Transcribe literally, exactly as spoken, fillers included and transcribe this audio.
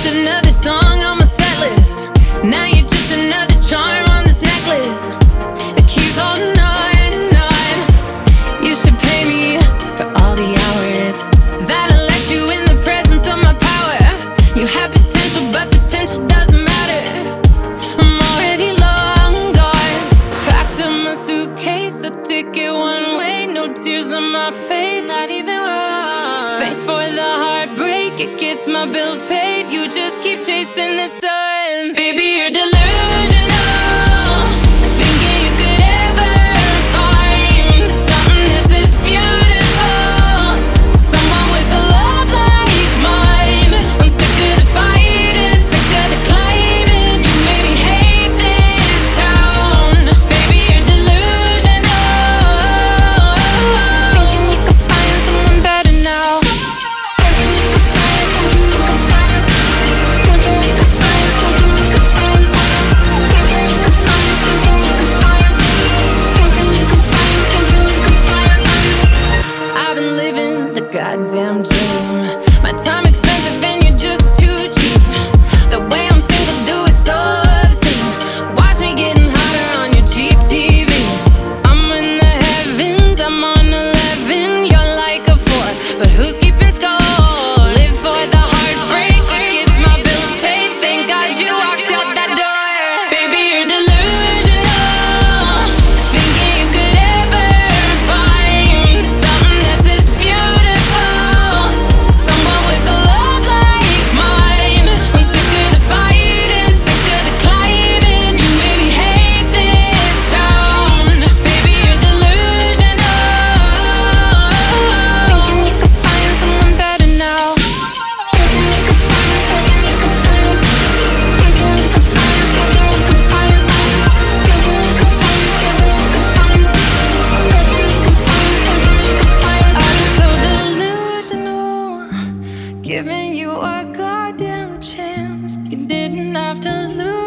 just another song on my set list. Now you're just another charm on this necklace that keeps holding on, on. You should pay me for all the hours that I let you in the presence of my power. You have potential, but potential doesn't matter. I'm already long gone. Packed up my suitcase, a ticket one way, no tears on my face, not even one. Thanks for the heartbreak, it gets my bills paid. You just keep chasing the sun. Baby, you're delusional, thinking you could ever find something that's as beautiful, someone with a love like mine. I'm sick of the fighting, sick of the climbing. You made me hate this town. Baby, you're delusional, thinking you could find someone better now. I've been living the goddamn dream. My time expensive and you're just too cheap. The way I'm single, do it so obscene. Watch me getting hotter on your cheap T V. I'm in the heavens, I'm on eleven. You're like a four, but who's keeping score? Live for the heartbreak, it gets my bills paid. Thank God you walked out that door. Baby, you're delusional, thinking you could ever find something that's as beautiful, someone with a love like mine. I'm sick of the fighting, sick of the climbing. You made me hate this town. Baby, you're delusional, thinking you could find someone better now. I'm so delusional, giving you a goddamn chance. You didn't have to lose.